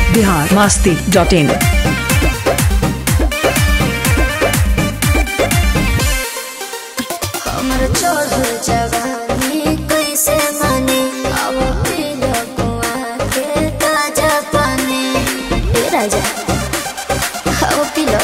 biharmasti.in हमर चोर जवानी कैसे माने अब पीलो कुआ के ताजा पानी ए राजा अब पीलो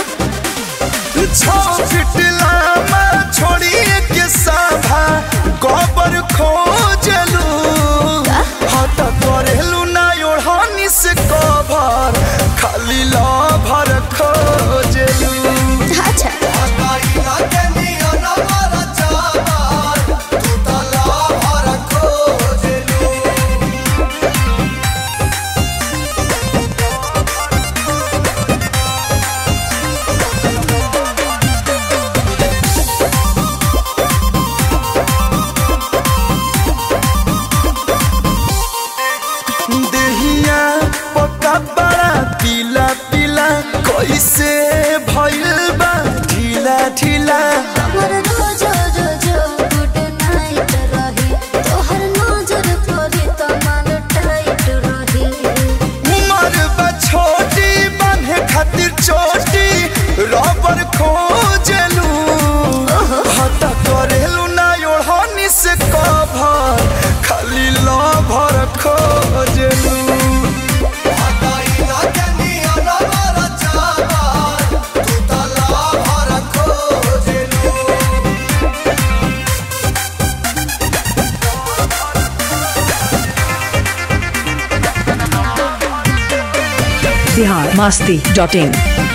छोटला में छोड़ी के साभा गोबर खोजलू हट करेलू ना ओढ़नी से कभर खाली लभर खोजलू अच्छा देहिया पका बड़ा पीला पीला कैसे भइल बा ढीला ढीला हमर रोज रोज गुड नाइट रही तोहर नजर पड़ी तो मन टाइट रही उमर बा छोटी बांधे खातिर चोटी रबर खोजलू हटा करेलू ना ओढ़नी से कभर खाली लभर खोजलू biharmasti.in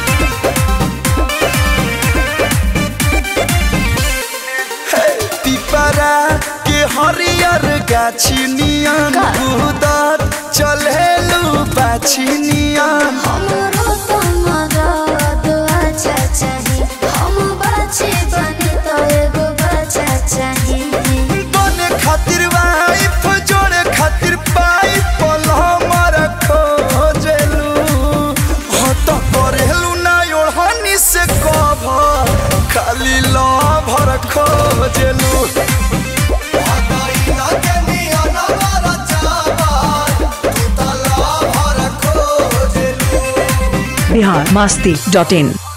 पिपरा के हरियर गाछी नियन उदर चलेलू बाछी नियन हमरो तमरद अच्छा चाही हम बाछी बनी तो एगो बच्चा चाही बने खातिर वाइफ जोड़े खातिर पाइप हमर खोजलू हट करेलू ना ओढ़नी से कभर खाली लभर खोजलू biharmasti.in